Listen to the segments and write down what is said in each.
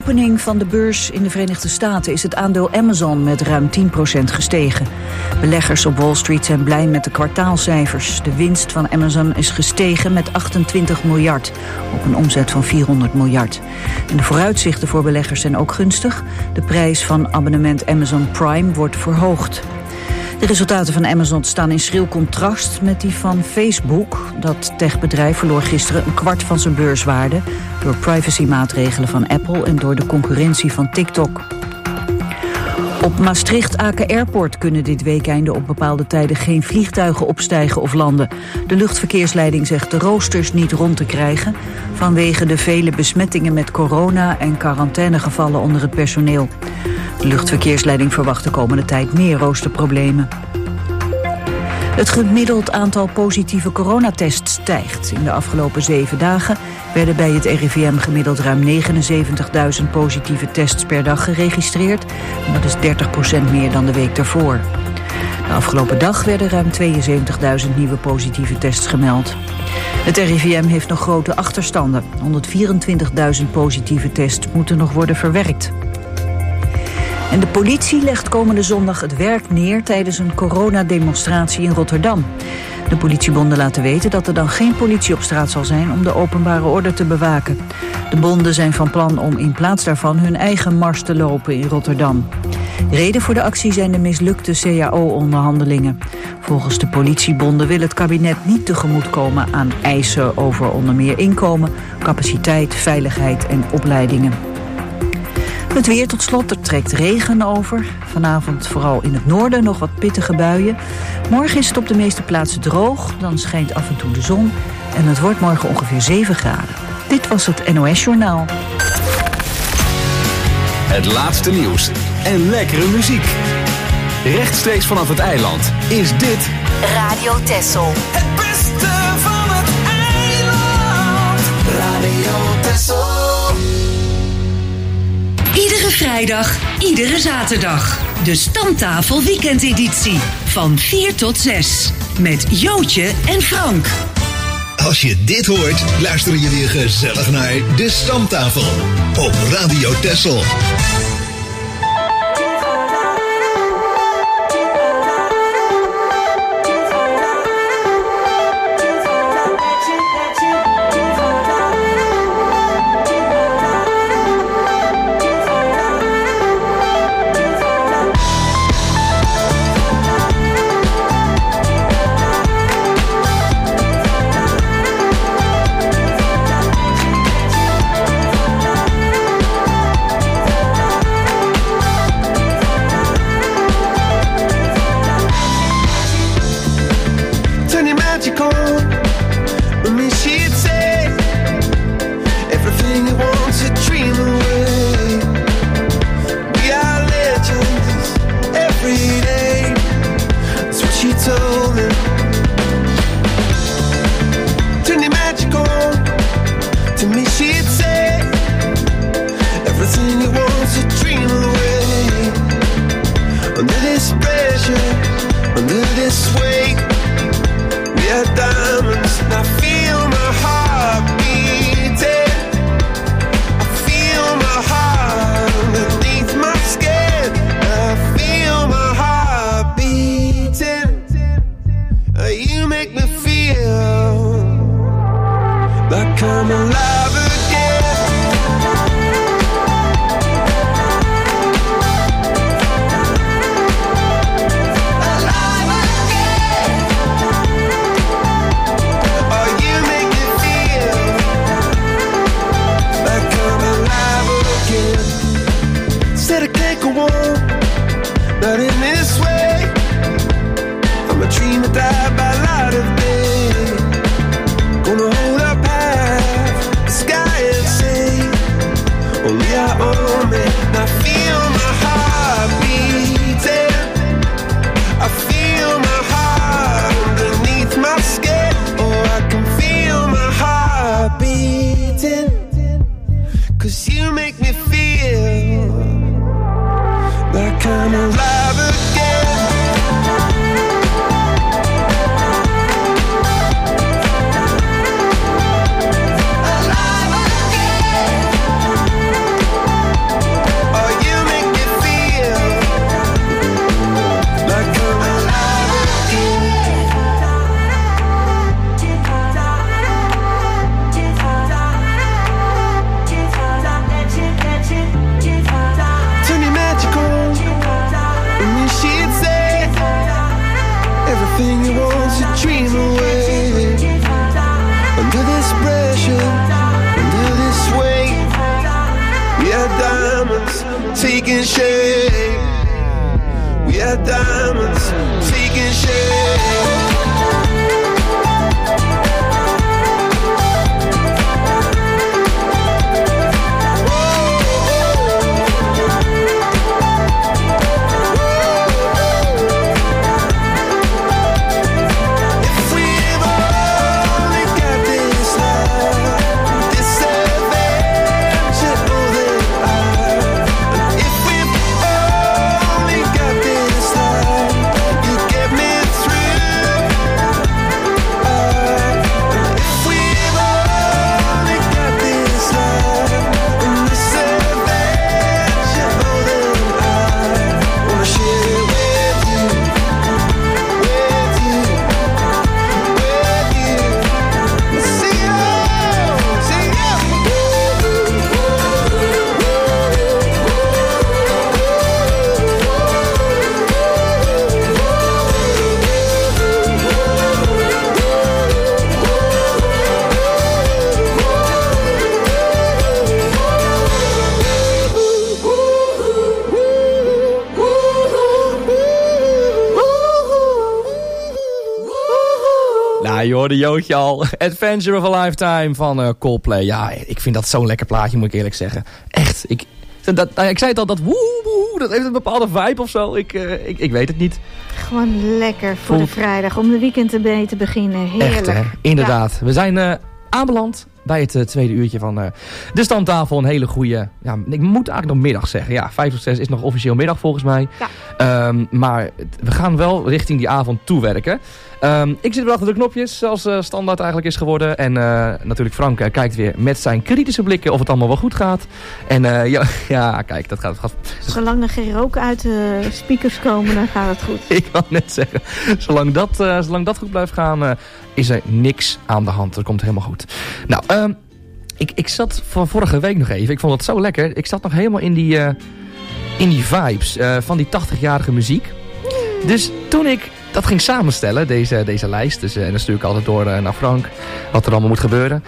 opening van de beurs in de Verenigde Staten is het aandeel Amazon met ruim 10% gestegen. Beleggers op Wall Street zijn blij met de kwartaalcijfers. De winst van Amazon is gestegen met 28 miljard op een omzet van 400 miljard. En de vooruitzichten voor beleggers zijn ook gunstig. De prijs van abonnement Amazon Prime wordt verhoogd. De resultaten van Amazon staan in schril contrast met die van Facebook. Dat techbedrijf verloor gisteren een kwart van zijn beurswaarde door privacymaatregelen van Apple en door de concurrentie van TikTok. Op Maastricht-Aken Airport kunnen dit weekeinde op bepaalde tijden geen vliegtuigen opstijgen of landen. De luchtverkeersleiding zegt de roosters niet rond te krijgen vanwege de vele besmettingen met corona en quarantainegevallen onder het personeel. De luchtverkeersleiding verwacht de komende tijd meer roosterproblemen. Het gemiddeld aantal positieve coronatests stijgt. In de afgelopen 7 dagen werden bij het RIVM gemiddeld ruim 79.000 positieve tests per dag geregistreerd. En dat is 30% meer dan de week daarvoor. De afgelopen dag werden ruim 72.000 nieuwe positieve tests gemeld. Het RIVM heeft nog grote achterstanden. 124.000 positieve tests moeten nog worden verwerkt. En de politie legt komende zondag het werk neer tijdens een coronademonstratie in Rotterdam. De politiebonden laten weten dat er dan geen politie op straat zal zijn om de openbare orde te bewaken. De bonden zijn van plan om in plaats daarvan hun eigen mars te lopen in Rotterdam. Reden voor de actie zijn de mislukte CAO-onderhandelingen. Volgens de politiebonden wil het kabinet niet tegemoetkomen aan eisen over onder meer inkomen, capaciteit, veiligheid en opleidingen. Het weer tot slot, er trekt regen over. Vanavond vooral in het noorden nog wat pittige buien. Morgen is het op de meeste plaatsen droog, dan schijnt af en toe de zon. En het wordt morgen ongeveer 7 graden. Dit was het NOS Journaal. Het laatste nieuws en lekkere muziek. Rechtstreeks vanaf het eiland is dit Radio Texel. Het beste van het eiland. Radio Texel. Iedere vrijdag, iedere zaterdag. De Stamtafel Weekendeditie. Van 4 tot 6. Met Jootje en Frank. Als je dit hoort, luister je weer gezellig naar De Stamtafel. Op Radio Texel. had diamonds taking shape. We had diamonds taking shape. Je hoorde Jootje al. Adventure of a Lifetime van Coldplay. Ja, ik vind dat zo'n lekker plaatje, moet ik eerlijk zeggen. Echt. Ik zei het al, dat woe, dat heeft een bepaalde vibe of zo. Ik weet het niet. Gewoon lekker voor de vrijdag, om de weekend mee te beginnen. Heerlijk. Echt, hè? Inderdaad. Ja. We zijn aanbeland bij het tweede uurtje van de stamtafel. Een hele goede, ja, ik moet eigenlijk nog middag zeggen. Ja, 5 tot 6 is nog officieel middag volgens mij. Ja. Maar we gaan wel richting die avond toewerken. Ik zit weer achter de knopjes, zoals standaard eigenlijk is geworden. En natuurlijk Frank kijkt weer met zijn kritische blikken of het allemaal wel goed gaat. En ja, kijk, dat gaat. Zolang er geen rook uit de speakers komen, dan gaat het goed. Ik wou net zeggen, zolang dat goed blijft gaan, is er niks aan de hand. Dat komt helemaal goed. Nou, ik zat van vorige week nog even, ik vond het zo lekker. Ik zat nog helemaal in die vibes van die 80-jarige muziek. Dus toen ik dat ging samenstellen, deze lijst. Dus, en dan stuur ik altijd door naar Frank, wat er allemaal moet gebeuren.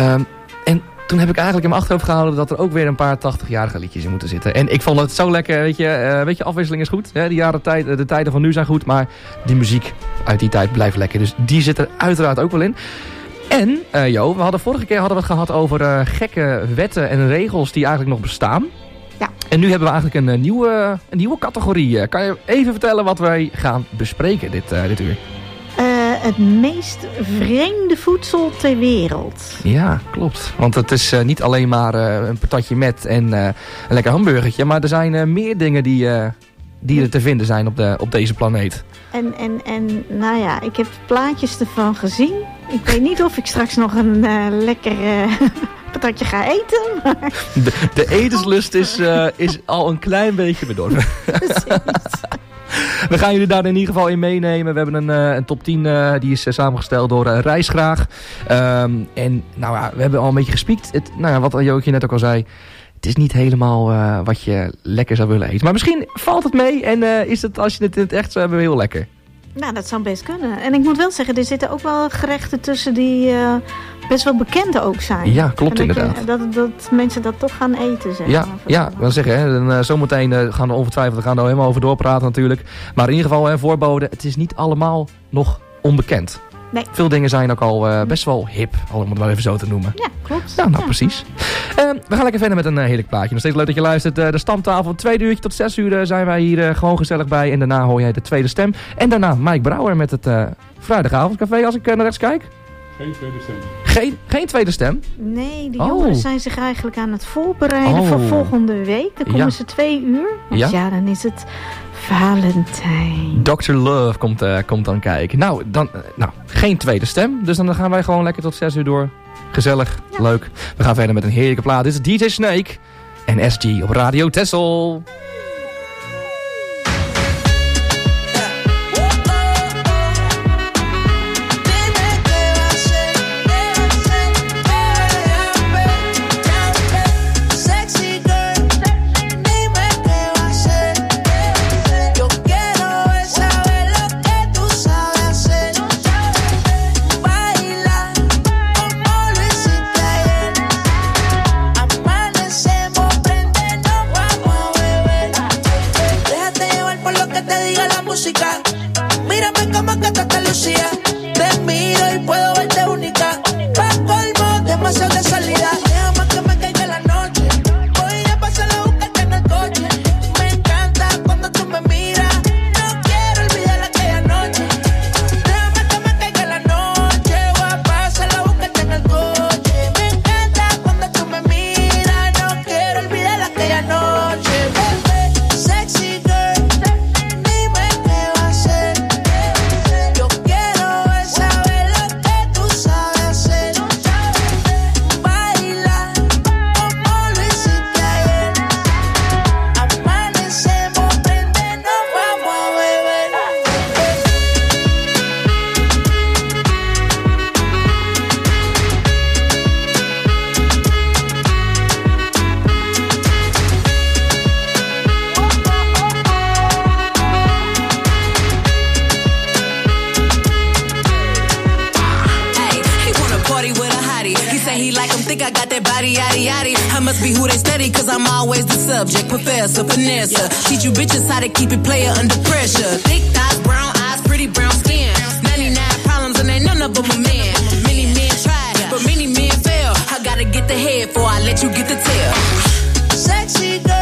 En toen heb ik eigenlijk in mijn achterhoofd gehouden dat er ook weer een paar 80-jarige liedjes in moeten zitten. En ik vond het zo lekker, weet je, afwisseling is goed. Hè? De tijden van nu zijn goed, maar die muziek uit die tijd blijft lekker. Dus die zit er uiteraard ook wel in. En, vorige keer hadden we het gehad over gekke wetten en regels die eigenlijk nog bestaan. Ja. En nu hebben we eigenlijk een nieuwe categorie. Kan je even vertellen wat wij gaan bespreken dit uur? Het meest vreemde voedsel ter wereld. Ja, klopt. Want het is niet alleen maar een patatje met en een lekker hamburgertje. Maar er zijn meer dingen die er te vinden zijn op deze planeet. En nou ja, ik heb plaatjes ervan gezien. Ik weet niet of ik straks nog een lekker patatje ga eten. Maar... De etenslust is al een klein beetje bedorven. Precies. We gaan jullie daar in ieder geval in meenemen. We hebben een top 10 die is samengesteld door Reisgraag. En nou ja, we hebben al een beetje gespiekt. Wat Jootje net ook al zei. Het is niet helemaal wat je lekker zou willen eten. Maar misschien valt het mee en is het, als je het in het echt zou hebben, heel lekker. Nou, dat zou best kunnen. En ik moet wel zeggen, er zitten ook wel gerechten tussen die best wel bekend ook zijn. Ja, klopt inderdaad. Dat mensen dat toch gaan eten, zeg maar. Ja, ik wil zeggen, hè, zometeen gaan we ongetwijfeld er helemaal over doorpraten natuurlijk. Maar in ieder geval, voorboden, het is niet allemaal nog onbekend. Nee. Veel dingen zijn ook al best wel hip, om het maar even zo te noemen. Ja, klopt. Nou, precies. We gaan lekker verder met een heerlijk plaatje. Nog steeds leuk dat je luistert. De stamtafel, 2 uurtje tot 6 uur zijn wij hier gewoon gezellig bij. En daarna hoor jij de tweede stem. En daarna Mike Brouwer met het vrijdagavondcafé, als ik naar rechts kijk. Geen tweede stem. Geen tweede stem? Nee, de jongeren zijn zich eigenlijk aan het voorbereiden voor volgende week. Dan komen ze 2 uur. Want ja, dan is het Valentijn. Dr. Love komt dan kijken. Nou, geen tweede stem. Dus dan gaan wij gewoon lekker tot 6 uur door. Gezellig, leuk. We gaan verder met een heerlijke plaat. Dit is DJ Snake en SG op Radio Texel. Amanecemos, prende yaddy, yaddy, yaddy. I must be who they study, cause I'm always the subject. Professor, finesse. Teach you bitches how to keep it player under pressure. Thick thighs, brown eyes, pretty brown skin. 99 problems and ain't none of them a man. Many men tried, but many men fail. I gotta get the head before I let you get the tail. Sexy girl.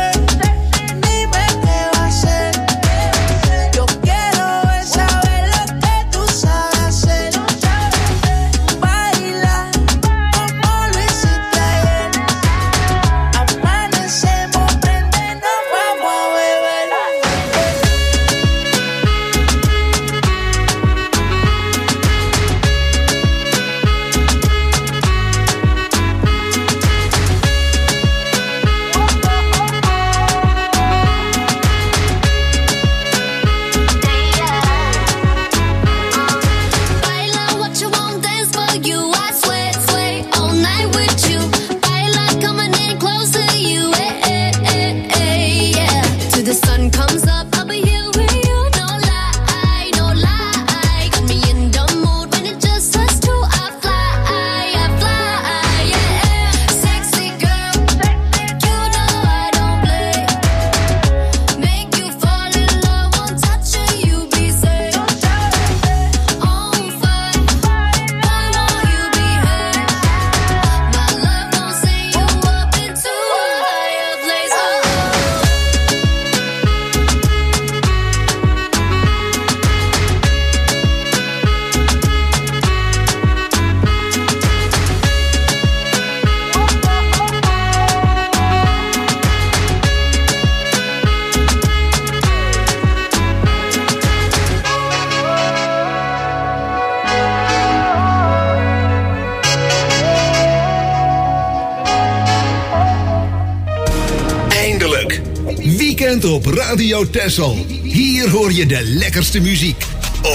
Op Radio Texel. Hier hoor je de lekkerste muziek. Op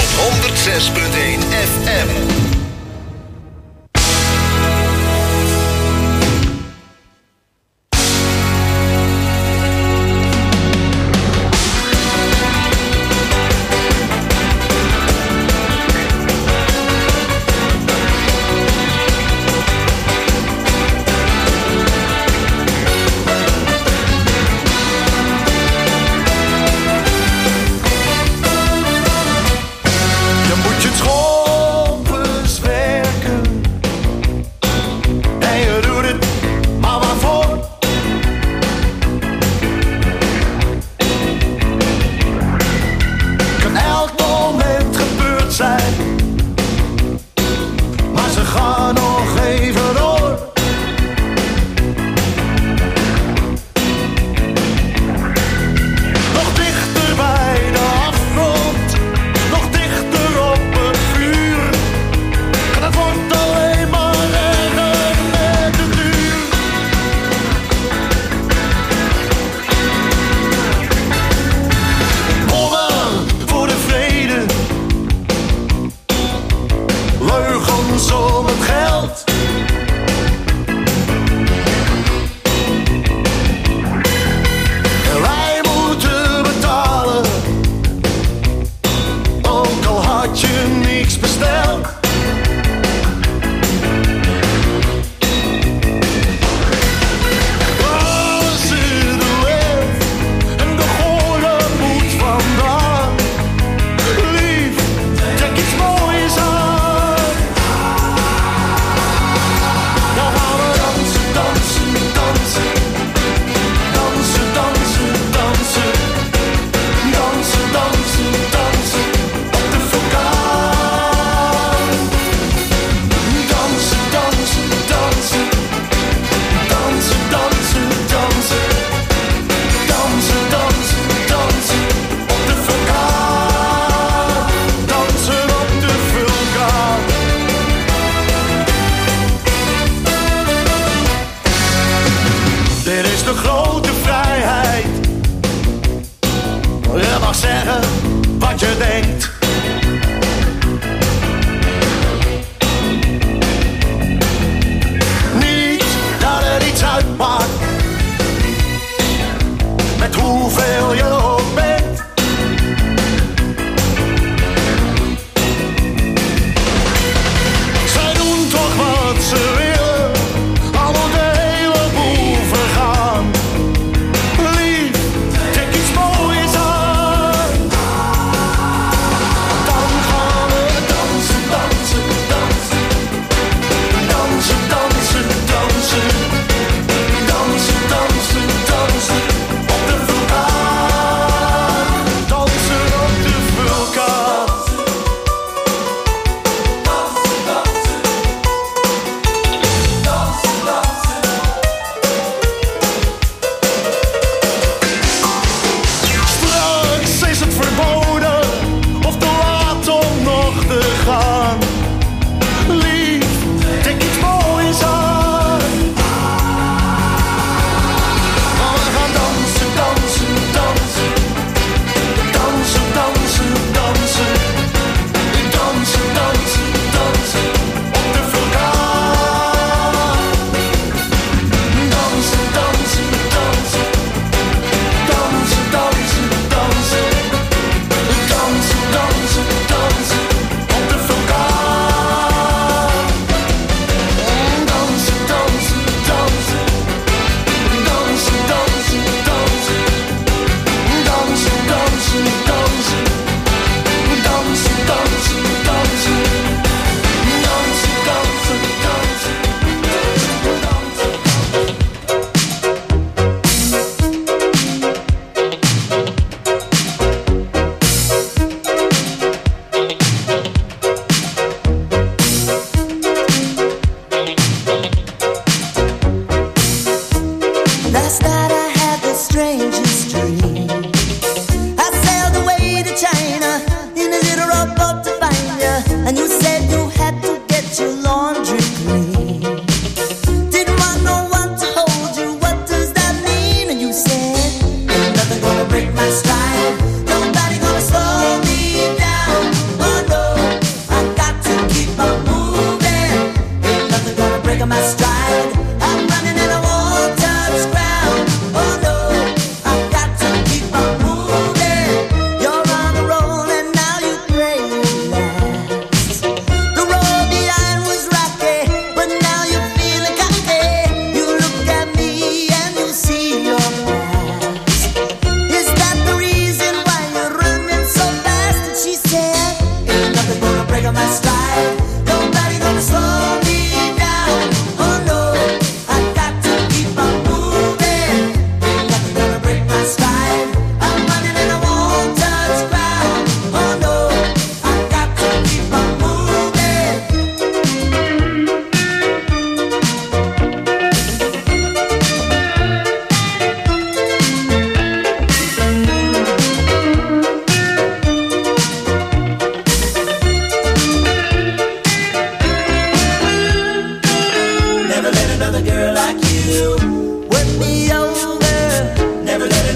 106.1 FM. Je moet je schoppen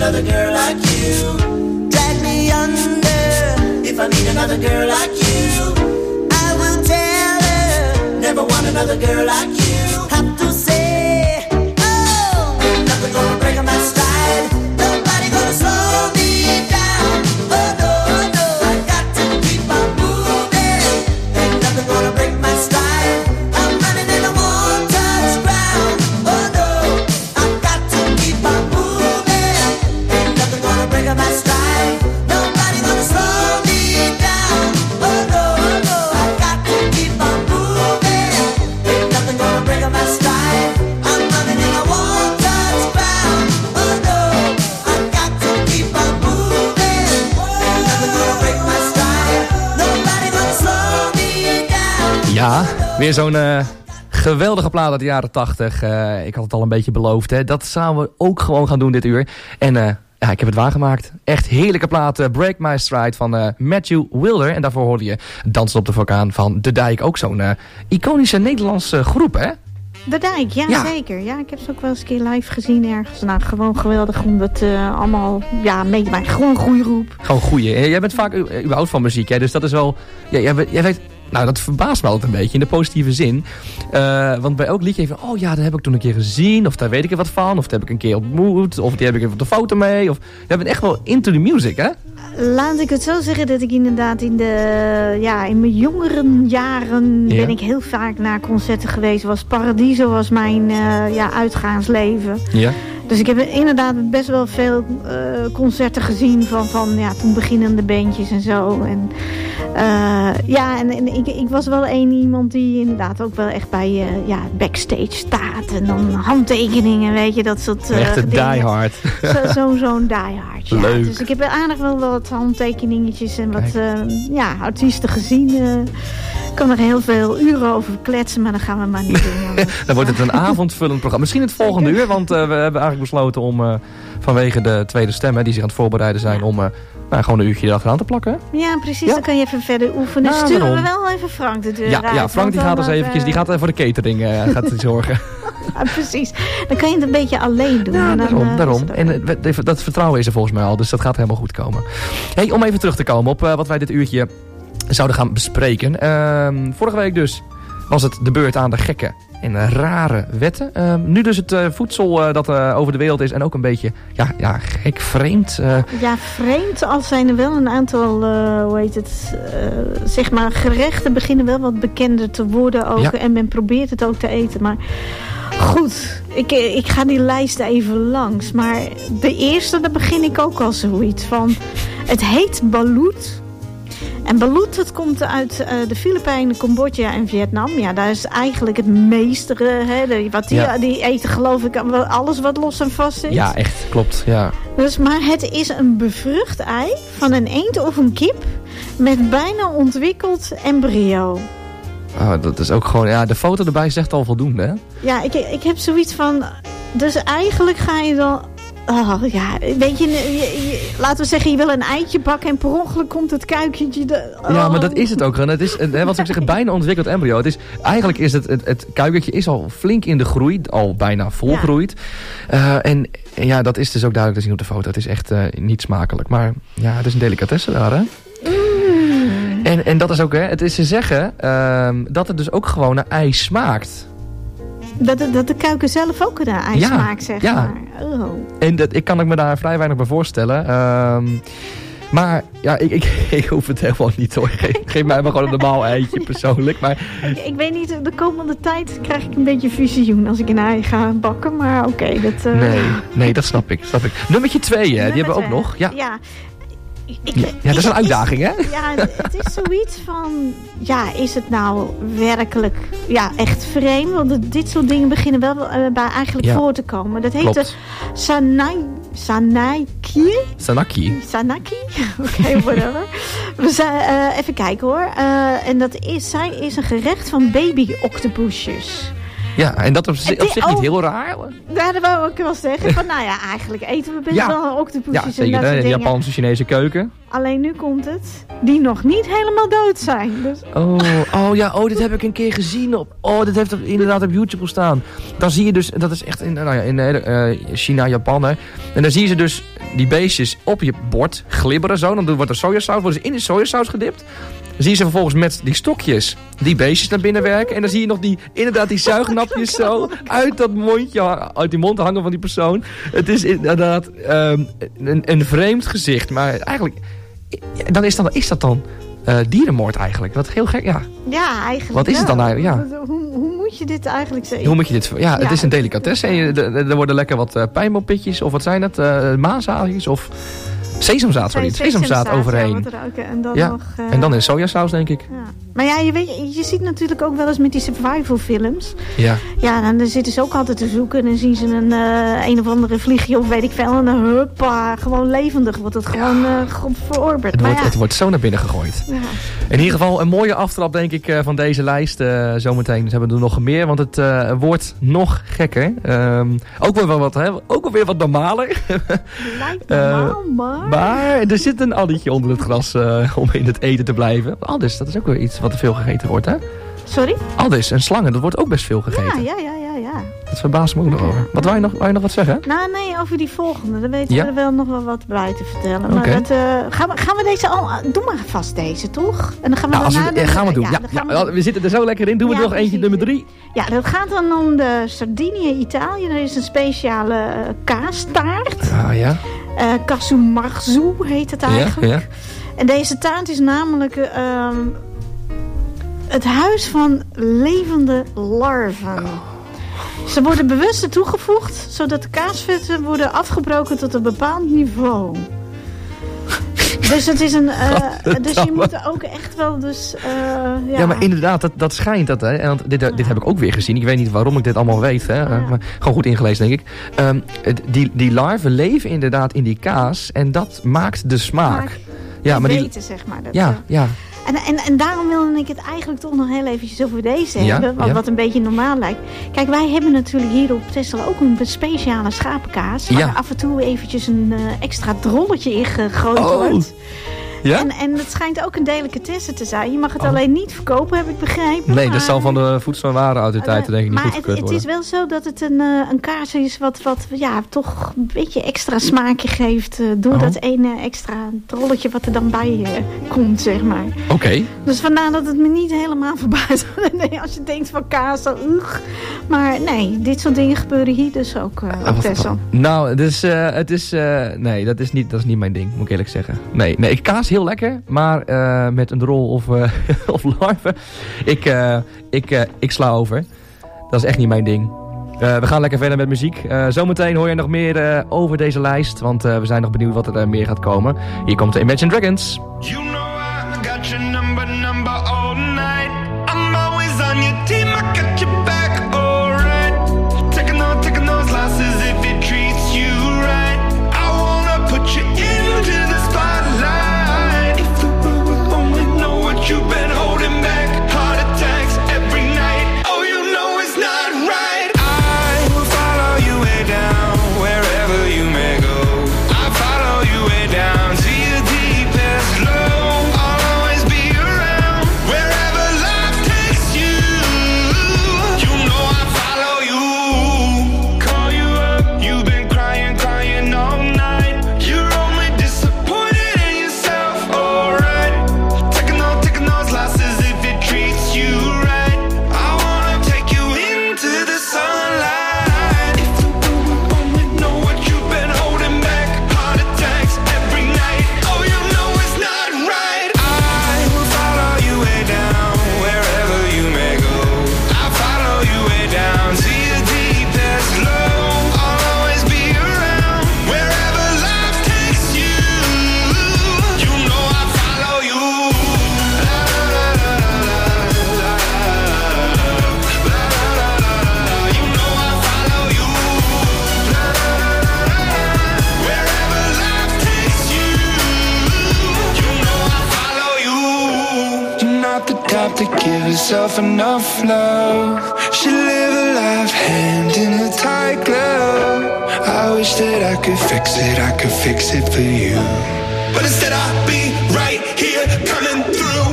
another girl like you. Drag me under if I meet another girl like you. I will tell her, never want another girl like you. Have to say, oh, ain't nothing gonna break my stride. Nobody gonna slow me down. Oh no, no, I got to keep on moving. Ain't nothing gonna break my stride. I'm running in a won't-touch ground. Oh no, I got to keep on moving. Ain't nothing gonna break my stride. Nobody gonna slow me down. Oh no, no, I got to keep on moving. Ain't nothing gonna break my stride. I'm running in a won't-touch ground. Oh no, I got to keep on moving. Ain't nothing gonna break my stride. Nobody gonna slow me down. Ja, weer zo'n geweldige plaat uit de jaren 80. Ik had het al een beetje beloofd. Hè. Dat zouden we ook gewoon gaan doen dit uur. En ja, ik heb het waargemaakt. Echt heerlijke plaat. Break My Stride van Matthew Wilder. En daarvoor hoorde je Dansen op de Vulkaan van De Dijk. Ook zo'n iconische Nederlandse groep, hè? De Dijk, ja, zeker. Ja, ik heb ze ook wel eens een keer live gezien ergens. Nou, gewoon geweldig om dat allemaal mee te maken. Gewoon een goede groep. Gewoon goeie. Jij bent vaak überhaupt van muziek, hè? Dus dat is wel... Ja, jij weet... Nou, dat verbaast me altijd een beetje, in de positieve zin. Want bij elk liedje even... Oh ja, dat heb ik toen een keer gezien. Of daar weet ik er wat van. Of dat heb ik een keer ontmoet. Of die heb ik even op de foto mee. Of jij bent echt wel into the music, hè? Laat ik het zo zeggen dat ik inderdaad in mijn jongere jaren... ben ik heel vaak naar concerten geweest. Paradiso was mijn uitgaansleven. Ja. Dus ik heb inderdaad best wel veel concerten gezien van toen beginnende bandjes en zo. En ik was wel iemand die inderdaad ook wel echt bij backstage staat. En dan handtekeningen, weet je, dat soort echte diehard. Zo'n diehard, ja. Leuk. Dus ik heb aardig wel wat handtekeningetjes en wat artiesten gezien. Ik kan er heel veel uren over kletsen, maar dat gaan we maar niet doen. Dan wordt het een avondvullend programma. Misschien het volgende uur, want we hebben eigenlijk besloten om vanwege de tweede stemmen die zich aan het voorbereiden zijn om gewoon een uurtje erachteraan te plakken. Ja, precies. Ja? Dan kan je even verder oefenen. Nou, sturen we wel even Frank de deur uit. Ja, Frank die gaat dus eventjes, die gaat voor de catering gaat zorgen. Ja, precies. Dan kan je het een beetje alleen doen. Ja, daarom. En dat vertrouwen is er volgens mij al, dus dat gaat helemaal goed komen. Hey, om even terug te komen op wat wij dit uurtje zouden gaan bespreken. Vorige week dus was het de beurt aan de gekke en rare wetten. Nu dus het voedsel dat over de wereld is en ook een beetje gek, vreemd. Ja, vreemd, al zijn er wel een aantal, gerechten beginnen wel wat bekender te worden ook. Ja. En men probeert het ook te eten, maar goed, ik ga die lijst even langs. Maar de eerste, daar begin ik ook al zoiets van. Het heet balut. En balut, dat komt uit de Filipijnen, Cambodja en Vietnam. Ja, daar is eigenlijk het meeste. Die eten geloof ik alles wat los en vast zit. Ja, echt, klopt. Ja. Dus, maar het is een bevrucht ei van een eend of een kip met bijna ontwikkeld embryo. Oh, dat is ook gewoon... de foto erbij zegt al voldoende, hè? Ja, ik heb zoiets van... Dus eigenlijk ga je dan... Oh, ja, weet je, laten we zeggen, je wil een eitje bakken en per ongeluk komt het kuikentje... Ja, maar dat is het ook. Het is, wat ik zeg, bijna ontwikkeld embryo. Eigenlijk is het kuikentje is al flink in de groei, al bijna volgroeid. Ja. En dat is dus ook duidelijk te zien op de foto. Het is echt niet smakelijk. Maar ja, het is een delicatesse daar, hè? En dat is ook, hè, het is te zeggen dat het dus ook gewoon naar ei smaakt. Dat de kuiken zelf ook naar ei smaakt, zeg maar. Oh. En ik kan me daar vrij weinig bij voorstellen. Maar ja, ik hoef het helemaal niet hoor. Geef mij maar gewoon een normaal eitje persoonlijk. Maar... Ik weet niet, de komende tijd krijg ik een beetje visioen als ik een ei ga bakken. Maar oké, dat... Nee, dat snap ik. Nummertje 2, hè? Die hebben we ook nog. Ja. Dat is een uitdaging, hè? Ja, het is zoiets van... Ja, is het nou werkelijk echt vreemd? Want dit soort dingen beginnen wel bij eigenlijk voor te komen. Dat heet de Sanaki. Oké, whatever. Even kijken hoor. En zij is een gerecht van baby-octopusjes. Ja, en dat op zich niet heel raar. Ja, dat wou ik wel zeggen. Van, nou ja, eigenlijk eten we best wel octopusjes en zeker, dat soort de dingen. Japanse, Chinese keuken. Alleen nu komt het, die nog niet helemaal dood zijn. Dus. Dit heb ik een keer gezien. Dit heeft er inderdaad op YouTube staan. Dan zie je dus, dat is echt in China, Japan. Hè. En dan zie je ze dus, die beestjes op je bord glibberen zo. Dan wordt er sojasaus, worden ze in de sojasaus gedipt. Dan zie je ze vervolgens met die stokjes die beestjes naar binnen werken. En dan zie je nog die zuignapjes zo uit dat mondje, uit die mond hangen van die persoon. Het is inderdaad een vreemd gezicht. Maar eigenlijk, dan is dat dan dierenmoord eigenlijk. Wat heel gek, ja. Ja, eigenlijk wat is het dan eigenlijk, ja. Hoe moet je dit eigenlijk zeggen? Hoe moet je dit... Ja, het is een delicatesse. Er worden lekker wat pijnboompitjes of wat zijn het? Maanzaadjes of... Sesamzaad, sorry. Sesamzaad overheen. En dan in sojasaus, denk ik. Ja. Maar ja, je ziet natuurlijk ook wel eens met die survival films. Ja. Ja, dan zitten ze ook altijd te zoeken. En dan zien ze een of andere vliegje of weet ik veel. En dan huppa, gewoon levendig wordt het gewoon verorberd. Het wordt zo naar binnen gegooid. Ja. In ieder geval een mooie aftrap, denk ik, van deze lijst. Zometeen dus hebben we er nog meer, want het wordt nog gekker. Ook wel weer wat normaler. Lijkt normaal, maar er zit een addetje onder het gras om in het eten te blijven. Aldus, dat is ook weer iets wat er veel gegeten wordt, hè? Sorry? Aldus en slangen, dat wordt ook best veel gegeten. Ja. Dat verbaast me ook nog over. Wou je nog wat zeggen? Nou, nee, over die volgende. Daar weten we wel nog wel wat bij te vertellen. Maar gaan we deze al... Doe maar vast deze, toch? En dan gaan we gaan we doen. We zitten er zo lekker in. Doen we nog eentje, nummer 3. Ja, dat gaat dan om de Sardinië, Italië. Er is een speciale kaastaart. Ja. Casumarzu heet het eigenlijk. Ja. En deze taart is namelijk het huis van levende larven. Ze worden bewust toegevoegd, zodat de kaasvetten worden afgebroken tot een bepaald niveau. Dus het is een... dus je moet ook echt wel dus... Ja, maar inderdaad, dat schijnt dat. Hè? Want dit heb ik ook weer gezien. Ik weet niet waarom ik dit allemaal weet. Hè? Maar gewoon goed ingelezen, denk ik. Die larven leven inderdaad in die kaas. En dat maakt de smaak. Maar weten, zeg maar. Dat, ja. En daarom wilde ik het eigenlijk toch nog heel eventjes over deze hebben. Wat een beetje normaal lijkt. Kijk, wij hebben natuurlijk hier op Texel ook een speciale schapenkaas. Waar af en toe eventjes een extra drolletje in gegooid wordt. Ja? En het schijnt ook een delicatesse te zijn. Je mag het alleen niet verkopen, heb ik begrepen. Nee, dat zal van de Voedsel- en Warenautoriteiten denk ik niet goedgekeurd worden. Maar het is wel zo dat het een kaas is wat toch een beetje extra smaakje geeft. Door dat ene extra drolletje wat er dan bij komt, zeg maar. Oké. Dus vandaar dat het me niet helemaal verbaast. Nee, als je denkt van kaas, maar nee, dit soort dingen gebeuren hier dus ook op Texel. Nou, dus, het is... nee, dat is niet mijn ding, moet ik eerlijk zeggen. Nee, kaas heel lekker, maar met een drol of larven, ik sla over. Dat is echt niet mijn ding. We gaan lekker verder met muziek. Zometeen hoor je nog meer over deze lijst, want we zijn nog benieuwd wat er meer gaat komen. Hier komt de Imagine Dragons. You know I got your number all night. I'm always on your team, I got your back, alright. Taking those losses if it treats you right. I wanna put you into the spotlight. If the world would only know what you've been holding back. Heart attacks every night. Oh, you know it's not right. I will follow you way down, wherever you may go. I follow you way down to your deepest low. I'll always be herself enough love. She live a life hand in a tight glove. I wish that I could fix it for you. But instead I'll be right here coming through.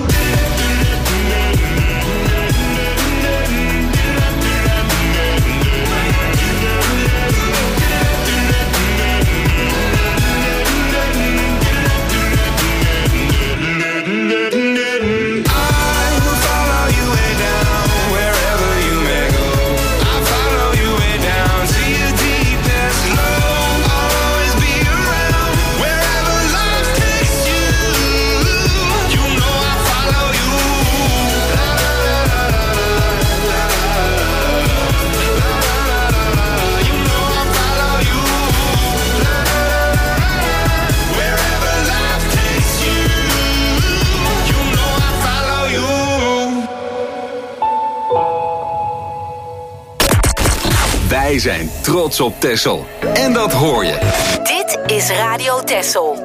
Wij zijn trots op Texel. En dat hoor je. Dit is Radio Texel.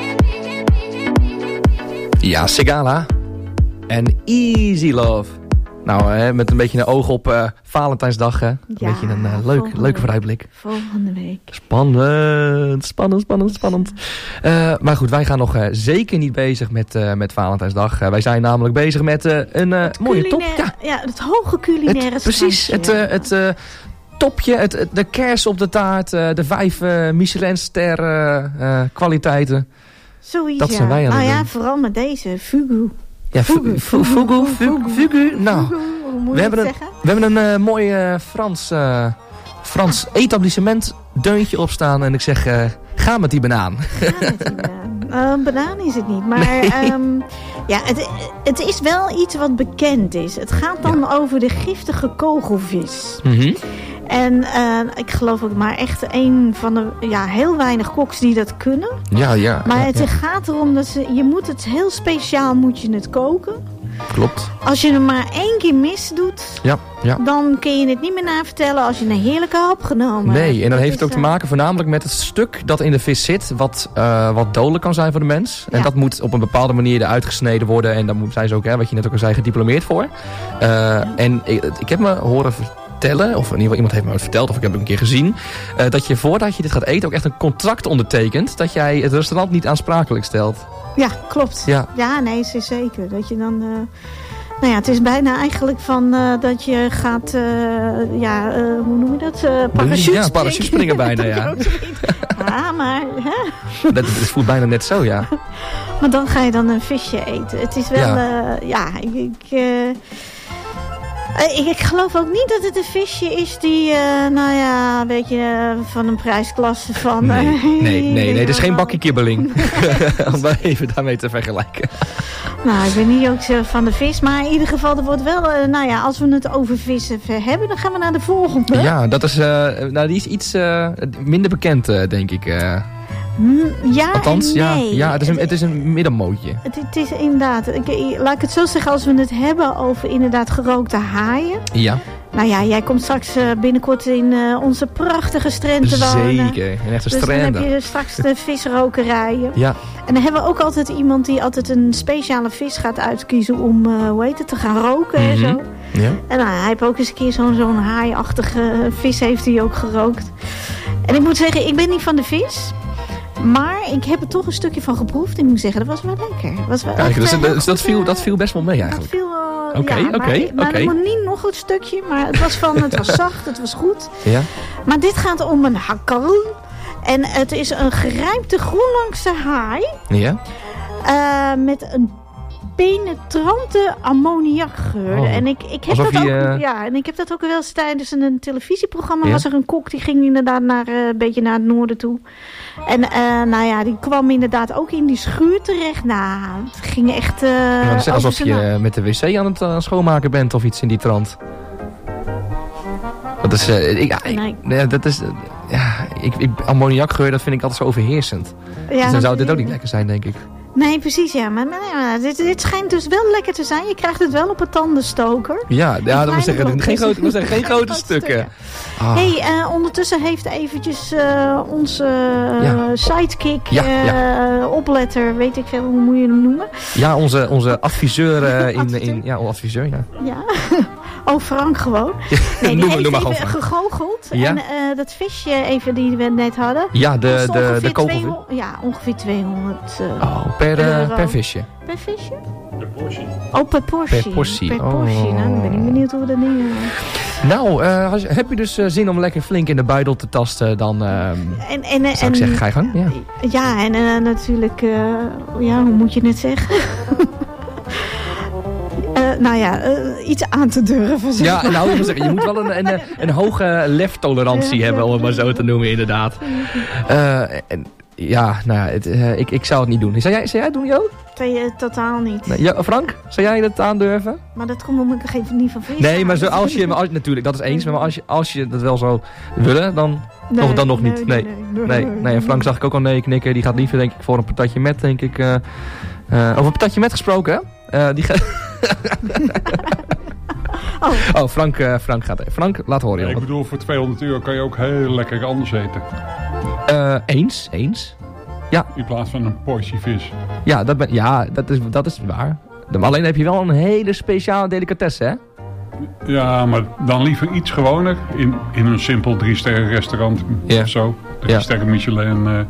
Ja, Sigala en Easy Love. Nou, met een beetje een oog op Valentijnsdag, hè? Een beetje een leuke vooruitblik. Volgende week. Spannend. Maar goed, wij gaan nog zeker niet bezig met Valentijnsdag. Wij zijn namelijk bezig met een mooie top. Ja, het hoge culinaire precies, het topje, de kers op de taart, de 5 Michelinster kwaliteiten. Zoiets, dat zijn wij aan het doen. Ja, vooral met deze, fugu. Ja, fugu. Nou, we hebben een mooi Frans etablissement deuntje opstaan. En ik zeg, ga met die banaan. Banaan is het niet. Maar het is wel iets wat bekend is. Het gaat dan over de giftige kogelvis. Mm-hmm. En ik geloof ook maar echt een van de heel weinig koks die dat kunnen. Ja. Maar het gaat erom dat je moet het heel speciaal moet je het koken. Klopt. Als je hem maar 1 keer mis doet, dan kun je het niet meer navertellen als je een heerlijke hap genomen hebt. Nee, en dan heeft het ook te maken voornamelijk met het stuk dat in de vis zit, wat dodelijk kan zijn voor de mens. En dat moet op een bepaalde manier eruit gesneden worden. En daar zijn ze ook, wat je net ook al zei, gediplomeerd voor. En ik heb me horen vertellen, of in ieder geval iemand heeft me het verteld, of ik heb het een keer gezien, dat je voordat je dit gaat eten ook echt een contract ondertekent, dat jij het restaurant niet aansprakelijk stelt. Ja, klopt. Ja, nee, is zeker. Dat je dan... het is bijna eigenlijk van dat je gaat... hoe noem je dat? Parachute ja, parachute springen bijna, ja. Maar... Dat voelt bijna net zo, ja. Maar dan ga je dan een visje eten. Het is wel... Ik geloof ook niet dat het een visje is die, een beetje van een prijsklasse van... Nee, het is geen bakje kibbeling. Om maar even daarmee te vergelijken. Nou, ik ben niet ook zo van de vis, maar in ieder geval, er wordt wel, als we het over vissen hebben, dan gaan we naar de volgende. Ja, dat is, die is iets minder bekend, denk ik. Ja, althans, nee. Ja, het is een middenmootje. Het is inderdaad, laat ik het zo zeggen, als we het hebben over inderdaad gerookte haaien. Ja. Nou ja, jij komt straks binnenkort in onze prachtige strand te wonen. Zeker, een echte strand. strand. Dan heb je straks de visrokerijen. Ja. En dan hebben we ook altijd iemand die altijd een speciale vis gaat uitkiezen om, te gaan roken en zo. Ja. En hij heeft ook eens een keer zo'n haaiachtige vis heeft hij ook gerookt. En ik moet zeggen, ik ben niet van de vis. Maar ik heb er toch een stukje van geproefd. En ik moet zeggen, dat was wel lekker. Dus dat viel best wel mee eigenlijk. Dat viel Oké. Maar er moet niet nog een stukje. Maar het was zacht, het was goed. Ja. Maar dit gaat om een hakkarl. En het is een gerijpte Groenlandse haai. Ja. Met een penetrante ammoniakgeur. Oh. En ik heb dat ook wel eens tijdens een televisieprogramma. Ja. Was er een kok die ging inderdaad een beetje naar het noorden toe. En die kwam inderdaad ook in die schuur terecht. Nou, het ging echt... het is alsof je met de wc aan het schoonmaken bent of iets in die trant. Dat is... ammoniakgeur, dat vind ik altijd zo overheersend. Ja, dus dan zou dit ook niet lekker zijn, denk ik. Nee, precies, ja. Maar dit schijnt dus wel lekker te zijn. Je krijgt het wel op een tandenstoker. Ja, dat wil zeggen, geen grote stukken. Ah. Ondertussen heeft eventjes onze sidekick, opletter, weet ik veel, hoe moet je hem noemen? Ja, onze adviseur adviseur, ja. Ja. Oh, Frank gewoon. Nee, die heeft even gegoocheld. Ja? En dat visje even die we net hadden. Ja, de kogelvis. Ongeveer 200 per visje. Per visje? Per portie. Oh, per portie. Per portie. Nou, dan ben ik benieuwd hoe we dat nu... Nou, heb je dus zin om lekker flink in de buidel te tasten, dan zou ik zeggen, ga je gang. Ja, ja en natuurlijk, hoe moet je het zeggen? Iets aan te durven. Zeg maar. Ja, nou, je moet wel een hoge leftolerantie hebben, om het maar zo te noemen, inderdaad. Ik zou het niet doen. Zou jij het doen, Jo? Totaal niet. Nee, Frank, zou jij het aandurven? Maar dat komt omdat ik even niet van vis. Nee, maar natuurlijk, dat is eens. Maar als je dat wel zou willen, dan nog niet. Nee. En Frank zag ik ook al nee knikken. Die gaat liever, denk ik, voor een patatje met, denk ik. Over patatje met gesproken, hè? Frank gaat even. Frank, laat horen, jongen. Ik bedoel, voor €200 kan je ook heel lekker anders eten. Eens. Ja. In plaats van een portie vis. Ja, dat is waar. Alleen heb je wel een hele speciale delicatesse, hè? Ja, maar dan liever iets gewoner. In een simpel 3-sterren restaurant of zo. 3-sterren Michelin.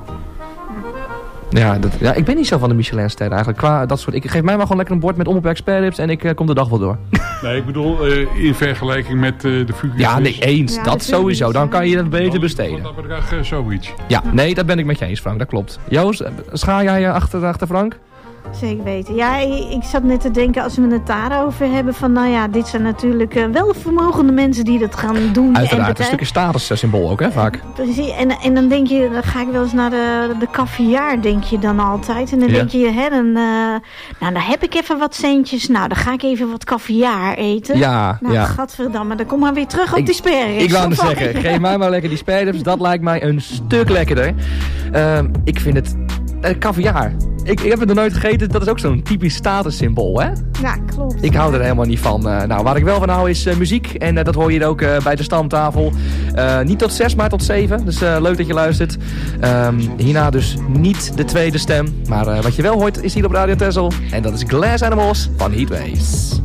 Ja, ik ben niet zo van de Michelinsterren eigenlijk. Qua dat soort, geef mij maar gewoon lekker een bord met onbeperkt spareribs en ik kom de dag wel door. Nee, ik bedoel in vergelijking met de Fuguevis. Ja, nee, eens. Ja, dat sowieso. Dan kan je dat beter besteden. Dat bedrag zoiets. Ja, nee, dat ben ik met je eens, Frank. Dat klopt. Joost, schaar jij achter Frank? Zeker weten. Ja, ik zat net te denken, als we het daarover hebben, van nou ja, dit zijn natuurlijk wel vermogende mensen die dat gaan doen. Uiteraard, een stukje statussymbool ook, hè, vaak. Precies, en dan denk je, dan ga ik wel eens naar de caviar, denk je dan altijd. En dan denk je, nou, dan heb ik even wat centjes, nou, dan ga ik even wat caviar eten. Ja, nou, gadverdamme, dan kom maar weer terug op die spareribs. Ik wou net zeggen, geef mij maar lekker die spareribs, dat lijkt mij een stuk lekkerder. Ik vind het, caviar. Ik heb het nog nooit gegeten, dat is ook zo'n typisch statussymbool, hè? Ja, klopt. Ik hou er helemaal niet van. Nou, waar ik wel van hou is muziek. En dat hoor je ook bij de stamtafel. Niet tot 6, maar tot 7. Dus leuk dat je luistert. Hierna dus niet de tweede stem. Maar wat je wel hoort is hier op Radio Texel. En dat is Glass Animals van Heatwaves.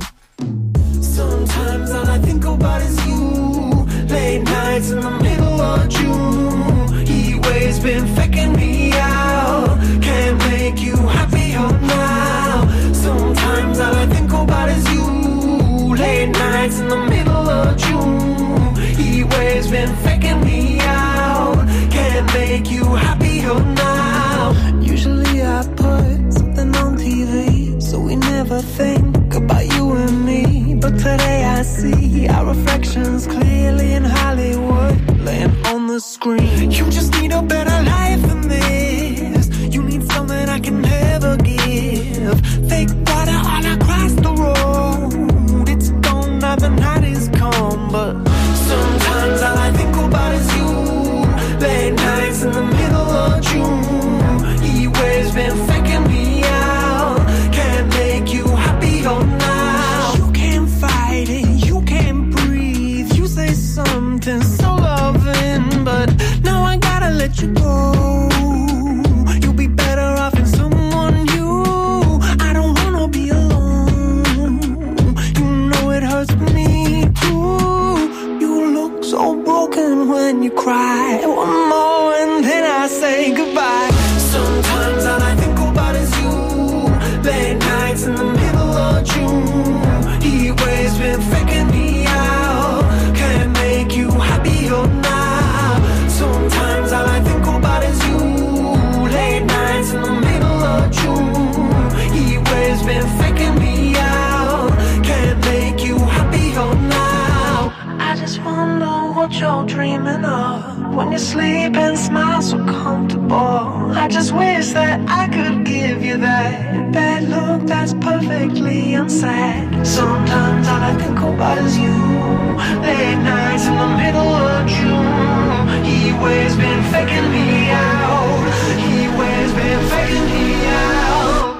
Sometimes all I think about is you. Late nights in the middle of June. Heatwaves been faking me out. Can't make you happier now. Sometimes all I think about is you. Late nights in the middle of June. Heatwaves been faking me out. Can't make you happier now. Usually I put something on TV, so we never think about you and me. But today I see our reflections clearly in Hollywood, laying on the screen. You just need a better life than this. You need something I can never give. Fake water all across the road. It's gone now, the night is come. But sometimes all I think about is you. Late nights in the middle of June. Heatwaves been faking me out. Can't make you happier now. You can't fight it, you can't breathe. You say something so loving, but now I gotta let you go. When you cry, one more and then I say goodbye. Sometimes all I think about is you. Late nights in the middle of June. Heatwaves been faking me out. Can't make you happier now. Sometimes all I think about is you. Late nights in the middle of June. Heatwaves been faking me out. Can't make you happier now. I just wonder what you're dreaming of when you sleep and smile so comfortable. I just wish that I could give you that bad look that's perfectly unsaid. Sometimes all I think about is you. Late nights in the middle of June. Heatwaves been faking me out. Heatwaves been faking me out.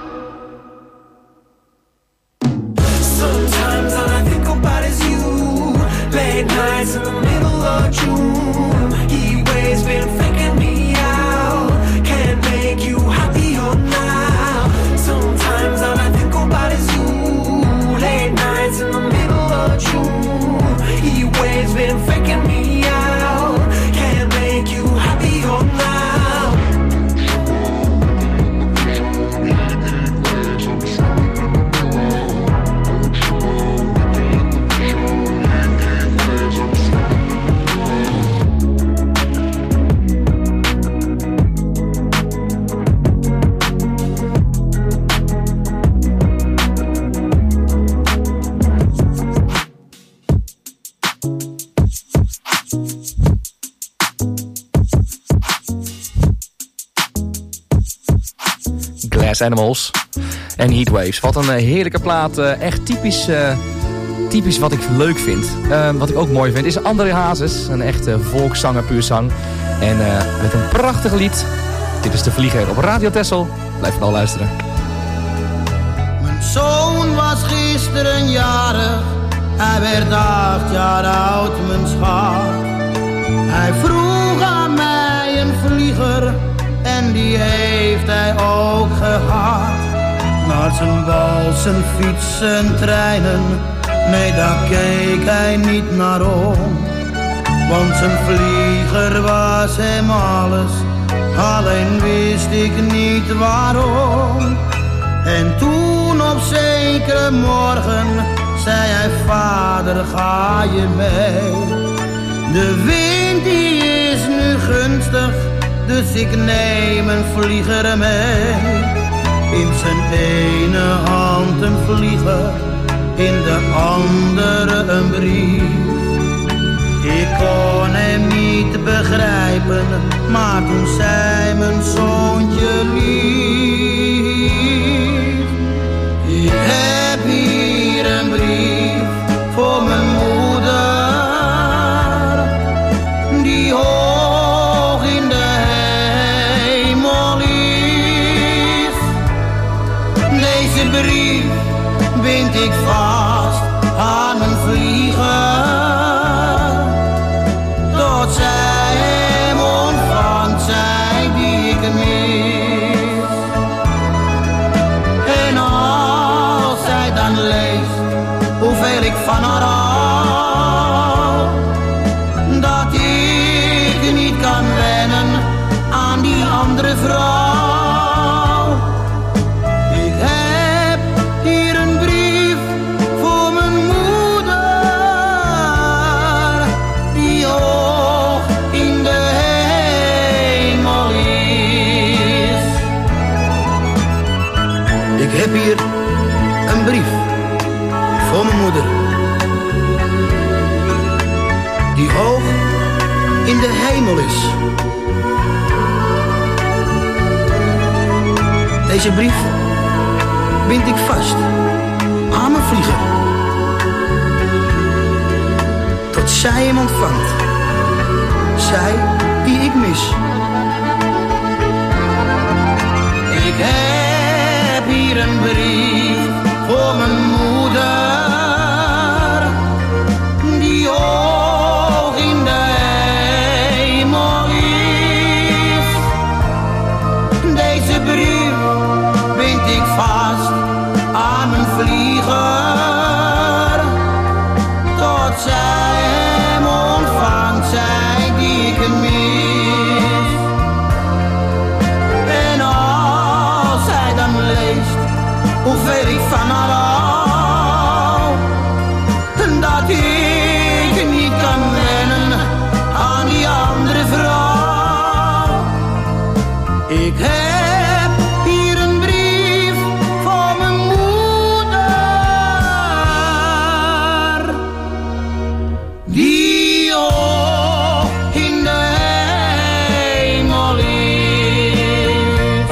Sometimes all I think about is you. Late nights in the middle of June. Heatwaves been faking me out. Can't make you happier now. Sometimes all I think about is you. Late nights in the middle of June. Heatwaves been faking me out. Can't make you happier now. Glass Animals en Heatwaves. Wat een heerlijke plaat. Echt typisch wat ik leuk vind. Wat ik ook mooi vind is André Hazes. Een echte volkszanger, puur zang. En met een prachtig lied. Dit is De Vlieger op Radio Texel. Blijf vooral luisteren. Mijn zoon was gisteren jarig. Hij werd 8 jaar oud, mijn schat. Hij vroeg aan mij een vlieger. En die heeft hij ook gehad. Maar zijn wal, zijn fiets, zijn treinen Nee, daar keek hij niet naar om. Want zijn vlieger was hem alles. Alleen wist ik niet waarom. En toen op zekere morgen zei hij: vader, ga je mee? De wind die is nu gunstig, dus ik neem een vlieger mee. In zijn ene hand een vlieger, in de andere een brief. Ik kon hem niet begrijpen, maar toen zei mijn zoontje lief: ik heb hier een brief voor mijn moeder, die hoog in de hemel is. Deze brief bind ik vast aan mijn vlieger, tot zij hem ontvangt, zij die ik mis. En als zij dan leest hoeveel ik van haar hou, dat ik niet kan wennen aan die andere vrouw. Ik heb hier een brief voor mijn moeder, die hoog in de hemel is. Ik heb hier een brief voor mijn moeder, die hoog in de hemel is. Deze brief bind ik vast aan mijn vlieger, tot zij hem ontvangt, zij die ik mis. Ik heb hier een brief voor mijn moeder, die hoog in de hemel is. Deze brief bind ik vast aan mijn vlieger, tot zij hem ontvangt, zij die ik mis. En als zij dan leest hoeveel ik van haar hou, dat ik niet kan wennen aan die andere vrouw. Ik heb hier een brief voor mijn moeder, die hoog in de hemel is.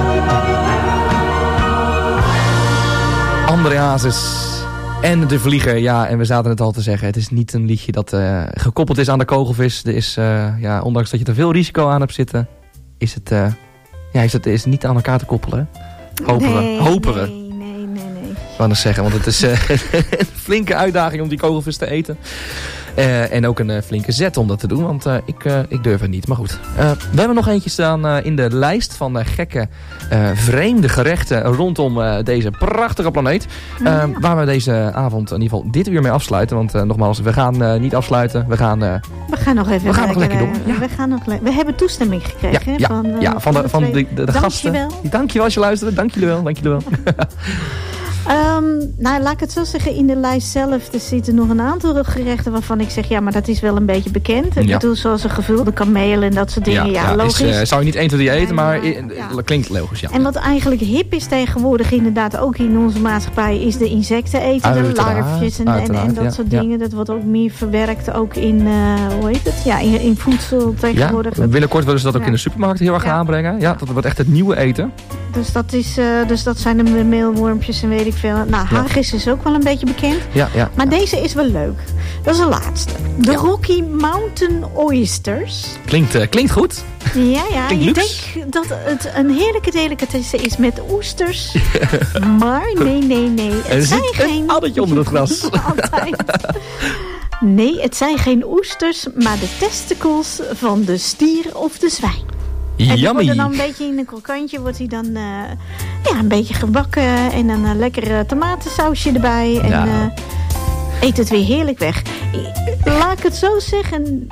André Hazes en de vlieger. Ja, en we zaten het al te zeggen. Het is niet een liedje dat gekoppeld is aan de kogelvis. Er is, ondanks dat je er veel risico aan hebt zitten, is het is niet aan elkaar te koppelen. Hopen we. Nee. Ik wou nog zeggen, want het is een flinke uitdaging om die kogelvis te eten. En ook een flinke zet om dat te doen, want ik durf het niet. Maar goed, we hebben nog eentje staan in de lijst van gekke, vreemde gerechten rondom deze prachtige planeet. Waar we deze avond in ieder geval dit uur mee afsluiten. Want nogmaals, we gaan niet afsluiten. We gaan nog lekker door. Ja. We hebben toestemming gekregen van de gasten. Dankjewel als je luisterde. Dank jullie wel. Laat ik het zo zeggen, in de lijst zelf er zitten nog een aantal gerechten waarvan ik zeg, ja, maar dat is wel een beetje bekend. Ik bedoel, zoals een gevulde kameel en dat soort dingen. Logisch. Zou je niet 1, 2, 3 eten, maar dat klinkt logisch, ja. En wat eigenlijk hip is tegenwoordig inderdaad ook in onze maatschappij, is de insecten eten, de larfjes en dat soort dingen. Dat wordt ook meer verwerkt, ook in, in voedsel tegenwoordig. Ja, binnenkort willen ze dat ook in de supermarkt heel erg gaan aanbrengen. Ja, dat wordt echt het nieuwe eten. Dus dat zijn de meelwormpjes en weet ik veel. Nou, hagis is ook wel een beetje bekend. Ja. Maar deze is wel leuk. Dat is de laatste. De Rocky Mountain Oysters. Klinkt goed. Ja. Ik denk dat het een heerlijke delicatesse is met oesters. Maar nee. Er zit een addertje onder het gras. Altijd. Nee, het zijn geen oesters, maar de testicles van de stier of de zwijn. En die worden dan een beetje in een krokantje, wordt hij dan een beetje gebakken en dan een lekker tomatensausje erbij. En eet het weer heerlijk weg. Laat ik het zo zeggen,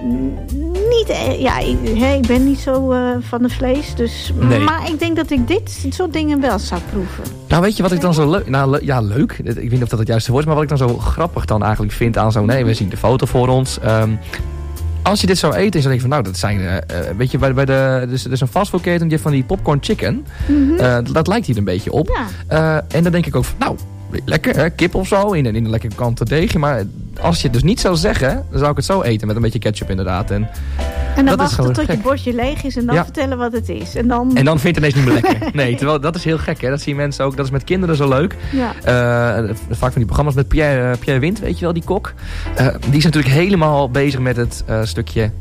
ik ben niet zo van de vlees. Dus, nee. Maar ik denk dat ik dit soort dingen wel zou proeven. Nou, weet je wat ik dan zo leuk... Nou, ja, leuk. Ik weet niet of dat het juiste woord is. Maar wat ik dan zo grappig dan eigenlijk vind aan zo'n... Nee, we zien de foto voor ons. Als je dit zou eten, dan denk je van... Nou, dat zijn... weet je, bij er is een fastfoodketen die heeft van die popcorn chicken. Mm-hmm. Dat lijkt hier een beetje op. Ja. En dan denk ik ook van... Nou, lekker, hè? Kip of zo. In een lekker kant deegje. Maar als je het dus niet zou zeggen... Dan zou ik het zo eten. Met een beetje ketchup inderdaad. En dan wachten tot je bordje leeg is. En dan vertellen wat het is. En dan vind je het ineens niet meer lekker. Nee, terwijl dat is heel gek. Hè? Dat zien mensen ook. Dat is met kinderen zo leuk. Ja. Vaak van die programma's met Pierre Wind. Weet je wel, die kok. Die is natuurlijk helemaal bezig met het stukje...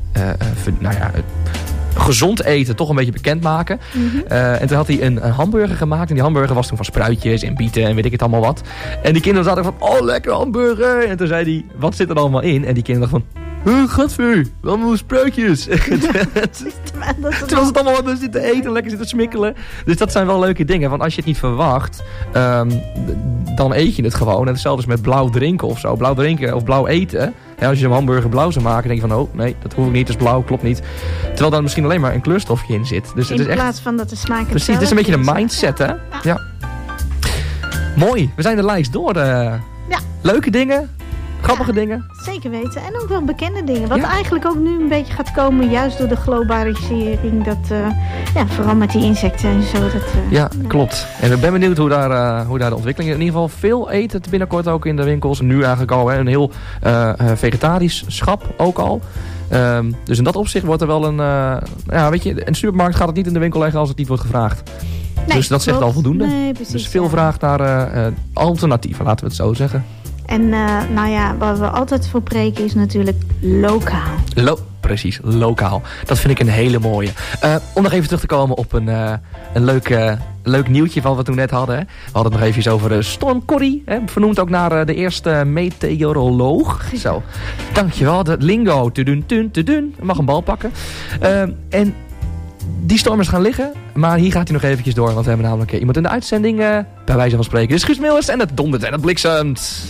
gezond eten toch een beetje bekendmaken. Mm-hmm. En toen had hij een hamburger gemaakt. En die hamburger was toen van spruitjes en bieten en weet ik het allemaal wat. En die kinderen zaten van, oh lekker hamburger. En toen zei hij, wat zit er allemaal in? En die kinderen dachten van, gadver, allemaal spruitjes. Toen was het allemaal wat zitten eten en lekker zitten smikkelen. Dus dat zijn wel leuke dingen. Want als je het niet verwacht, dan eet je het gewoon. En hetzelfde is met blauw drinken of zo. Blauw drinken of blauw eten. Ja, als je een hamburger blauw zou maken, denk je van... oh, nee, dat hoef ik niet, dat is blauw, klopt niet. Terwijl daar misschien alleen maar een kleurstofje in zit. Dus in plaats van dat de smaak... Precies, het is een beetje een mindset, hè? Ja. Mooi, we zijn de lijst door. Leuke dingen, grappige dingen. Zeker weten. En ook wel bekende dingen. Wat eigenlijk ook nu een beetje gaat komen, juist door de globalisering. Dat, vooral met die insecten en zo. Klopt. En ik ben benieuwd hoe daar de ontwikkeling is. In ieder geval veel eten binnenkort ook in de winkels. Nu eigenlijk al, hè, een heel vegetarisch schap ook al. Dus in dat opzicht wordt er wel een... weet je, in de supermarkt gaat het niet in de winkel leggen als het niet wordt gevraagd. Nee, dus dat zegt al voldoende. Nee, precies, dus veel vraag naar alternatieven, laten we het zo zeggen. En wat we altijd voor preken is natuurlijk lokaal. Precies, lokaal. Dat vind ik een hele mooie. Om nog even terug te komen op een leuk nieuwtje van wat we toen net hadden. Hè. We hadden het nog even over Storm Corrie. Hè, vernoemd ook naar de eerste meteoroloog. Zo, dankjewel. De lingo. Tudun. Mag een bal pakken. En die storm is gaan liggen. Maar hier gaat hij nog eventjes door. Want we hebben namelijk iemand in de uitzending bij wijze van spreken. Dit is Guus Meeuwis en het dondert en het bliksemt.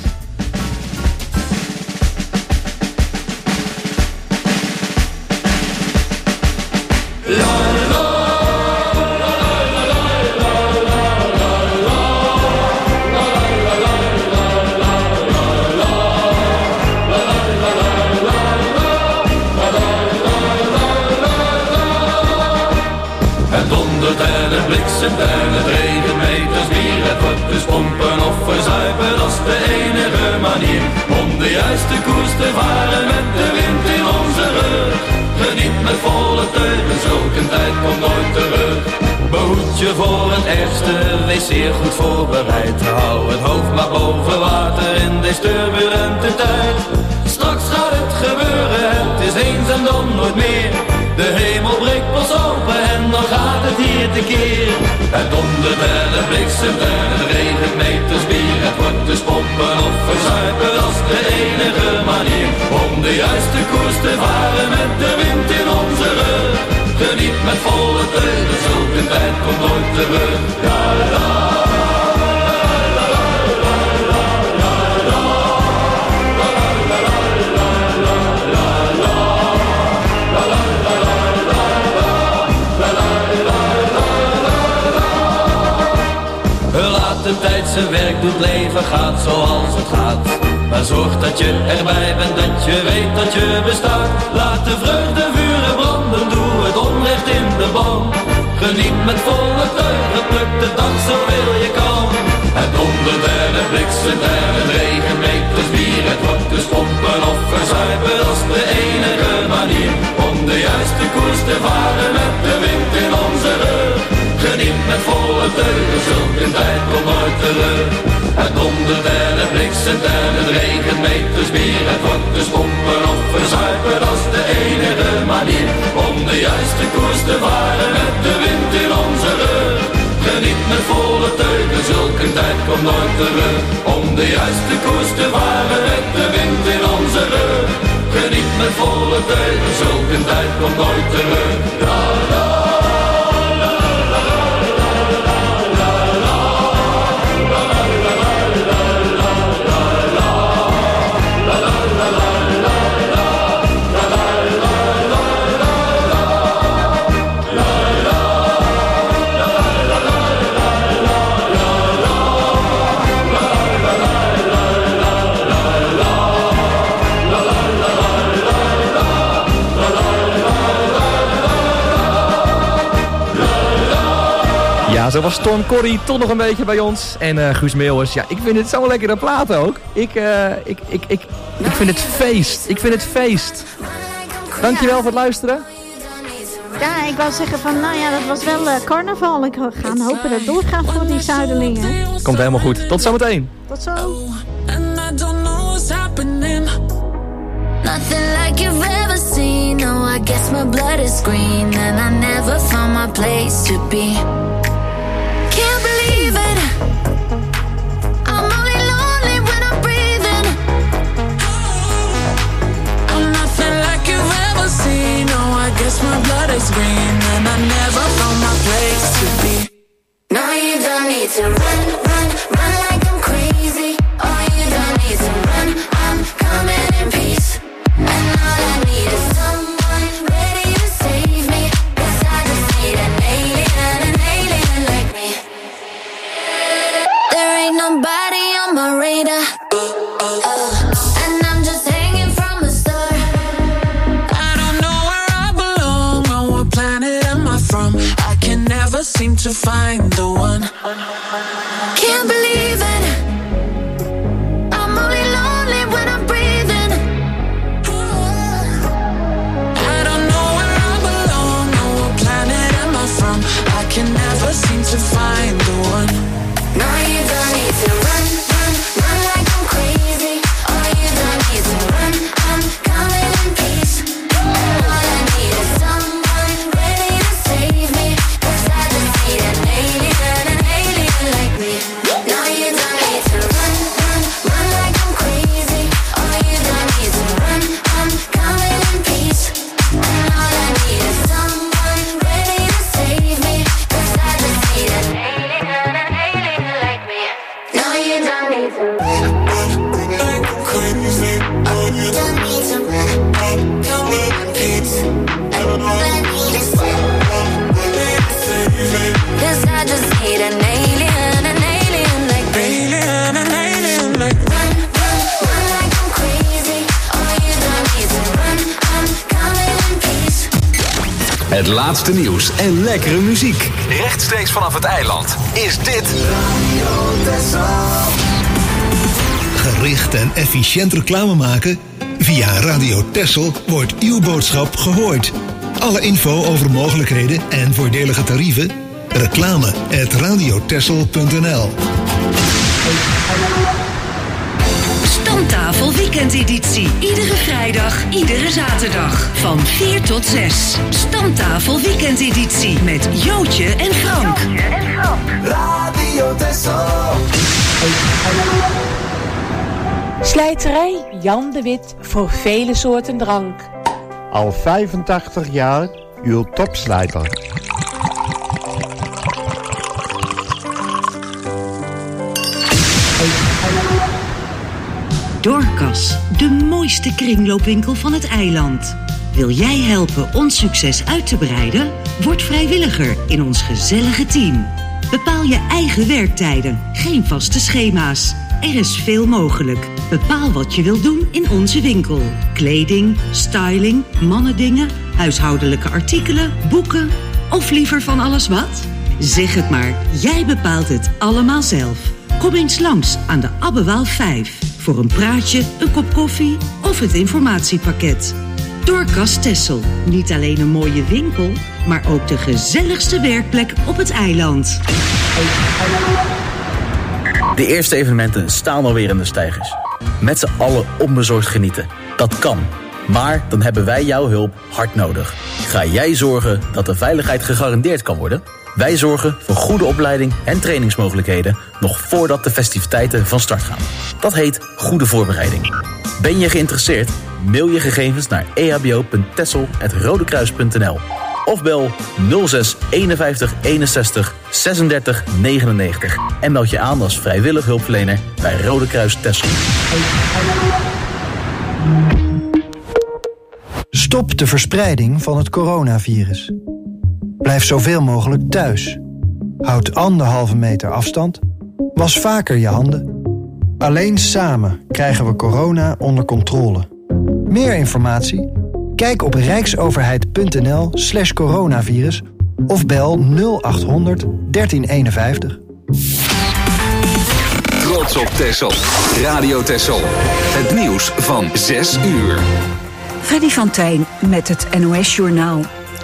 En het regent meters bier. Het wordt dus pompen of verzuipen, dat is de enige manier om de juiste koers te varen met de wind in onze rug. Geniet met volle teugen, zulke tijd komt nooit terug. Behoed je voor het ergste, wees zeer goed voorbereid. Hou het hoofd maar boven water in deze turbulente tijd. Straks gaat het gebeuren, het is eens en dan nooit meer. De hemel breekt pas open en dan gaat het hier tekeer. Het dondert en het bliksemt en het regent meters bier. Het wordt dus pompen of verzuipen, dat is de enige manier om de juiste koers te varen met de wind in onze rug. Geniet met volle teugen, zulke tijd komt nooit terug. Ja, la. De tijd zijn werk doet, leven gaat zoals het gaat. Maar zorg dat je erbij bent, dat je weet dat je bestaat. Laat de vreugde vuren branden, doe het onrecht in de ban. Geniet met volle teugen, pluk de dag zoveel je kan. Het dondert en het bliksemt en het regent meters bier. Het wordt dus pompen of verzuipen, dat is de enige manier om de juiste koers te varen met de wind in onze rug. Geniet met volle teugen, zulke tijd komt nooit terug. Het dondert en het bliksemt en het regent meters bier. Het wordt dus pompen of verzuipen, dat is de enige manier om de juiste koers te varen met de wind in onze rug. Geniet met volle teugen, zulke tijd komt nooit terug. Om de juiste koers te varen met de wind in onze rug. Geniet met volle teugen, zulke tijd komt nooit terug. Ja, ja. Ja, zo was Storm Corrie toch nog een beetje bij ons. En Guus Meeuwers, ja, ik vind het zo'n lekkere plaat ook. Ik vind het feest. Ik vind het feest. Dankjewel voor het luisteren. Ja, ik wou zeggen van, nou ja, dat was wel carnaval. Ik ga hopen dat het doorgaat voor die Zuiderlingen. Komt helemaal goed. Tot zometeen. Tot zo. Nothing like you've ever seen. No, I guess my blood is green, and I never found my place to be. Can't believe it. I'm only lonely when I'm breathing. I'm nothing like you've ever seen. No, I guess my blood is green, and I never found my place to be. No, you don't need to run, run, run like I'm crazy. Oh, you don't need to run. I'm coming in peace. And all I need is someone ready to save me. 'Cause I just need an alien like me. There ain't nobody on my radar. And I'm just hanging from the start. I don't know where I belong, or what planet am I from. I can never seem to find the one. Can't believe it. I'm only lonely when I'm breathing. I don't know where I belong, or what planet am I from. I can never seem to find the one. No, you don't need to run, run, run like I'm crazy. Oh, you don't need to run. I'm coming in peace. And all I need is someone ready to save me. 'Cause I just need an alien like me. No, you don't need to run, run, run like I'm crazy. Oh, you don't need to run. I'm coming in peace. And all I need is someone ready to save me. 'Cause I just need an alien like me. No, you don't need to run. Crazy. Oh, you don't need to run. Coming in peace. And all I need is someone ready to save me. 'Cause I just need an alien like me. Alien like Run, run, run like I'm crazy. Oh, you don't need to run. I'm coming in peace. Het laatste nieuws en lekkere muziek. Rechtstreeks vanaf het eiland is dit Radio Texel. Gericht en efficiënt reclame maken? Via Radio Texel wordt uw boodschap gehoord. Alle info over mogelijkheden en voordelige tarieven? reclame@radiotexel.nl. Stamtafel weekendeditie. Iedere vrijdag, iedere zaterdag. Van 4 tot 6. Stamtafel weekendeditie. Met Jootje en Frank. Radio Texel. Slijterij Jan de Wit voor vele soorten drank. Al 85 jaar uw topslijter. Dorcas, de mooiste kringloopwinkel van het eiland. Wil jij helpen ons succes uit te breiden? Word vrijwilliger in ons gezellige team. Bepaal je eigen werktijden, geen vaste schema's. Er is veel mogelijk. Bepaal wat je wilt doen in onze winkel. Kleding, styling, mannendingen, huishoudelijke artikelen, boeken of liever van alles wat? Zeg het maar, jij bepaalt het allemaal zelf. Kom eens langs aan de Abbewaal 5 voor een praatje, een kop koffie of het informatiepakket. Dorcas Texel, niet alleen een mooie winkel, maar ook de gezelligste werkplek op het eiland. De eerste evenementen staan alweer in de steigers. Met z'n allen onbezorgd genieten. Dat kan. Maar dan hebben wij jouw hulp hard nodig. Ga jij zorgen dat de veiligheid gegarandeerd kan worden? Wij zorgen voor goede opleiding en trainingsmogelijkheden nog voordat de festiviteiten van start gaan. Dat heet goede voorbereiding. Ben je geïnteresseerd? Mail je gegevens naar ehbo.texel@rodekruis.nl of bel 06 51 61 36 99 en meld je aan als vrijwillig hulpverlener bij Rode Kruis Texel. Stop de verspreiding van het coronavirus. Blijf zoveel mogelijk thuis. Houd 1,5 meter afstand. Was vaker je handen. Alleen samen krijgen we corona onder controle. Meer informatie? Kijk op rijksoverheid.nl/coronavirus Of bel 0800 1351. Trots op Texel. Radio Texel. Het nieuws van 6 uur. Freddy van Tijn met het NOS Journaal.